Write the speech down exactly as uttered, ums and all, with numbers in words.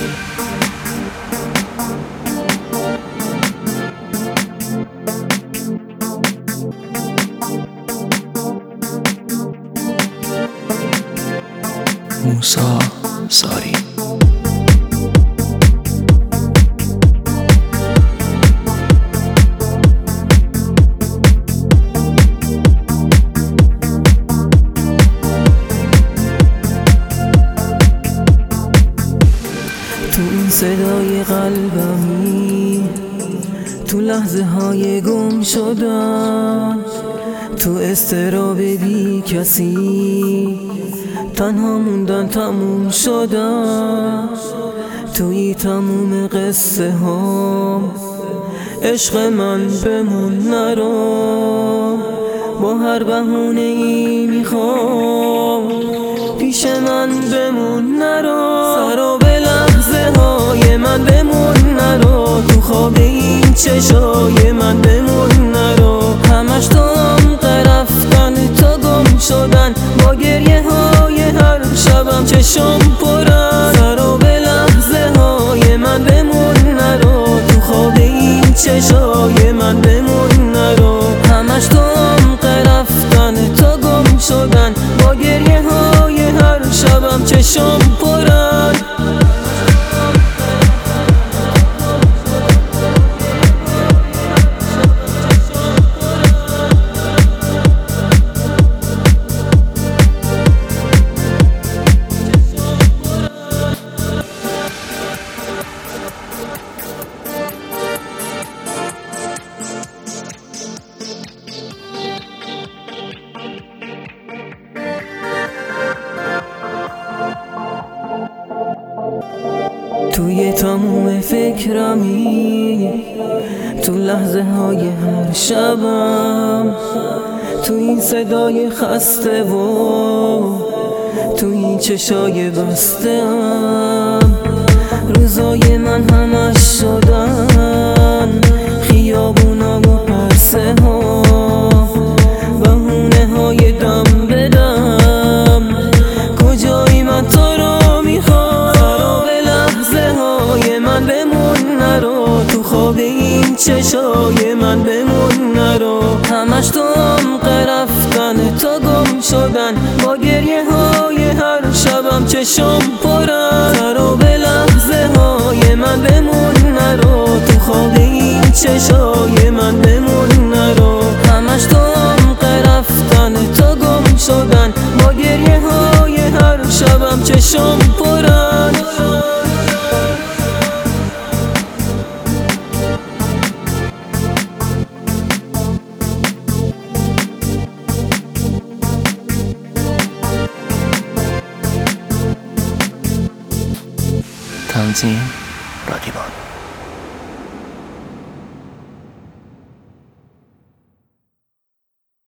موسا ساری. تو این صدای قلبمی، تو لحظه های گم شدن، تو استراب بی کسی، تنها موندن تموم شدن. توی تموم قصه هام عشق من بمون نرو، با هر بهونه ای میخوام پیش من بمون نرو. سرا به لحظه های من بمون نرو، تو خواب این چشای من بمون نرو. همش تو هم رفتن تا گم شدن، با گریه های هر شبم چشم پرن. سرا به لحظه های من بمون نرو، تو خواب این چشای من بمون نرو. همش تو هم رفتن تا گم شدن، با گریه های هر شبم چشم پرن. توی تموم فکرمی، تو لحظه های هر شبم، تو این صدای خسته و تو این چشای بسته هم. روزای من همش شدن خیابونا و پرسه ها، بهونه های دم بدم. کجایی من تو رو میخوام؟ سرا به لحظه های من بمون نرو، تو خواب این چشای من بمون نرو. همش تو هم رفتن تا گم شدن، با گریه های هر شبم چشم پرن. سرا به لحظه های من بمون نرو، تو خواب این چشای من بمون نرو. همش تو هم رفتن تا گم شدن، با گریه های هر شبم چشم پرن. تنظیم رادیبان.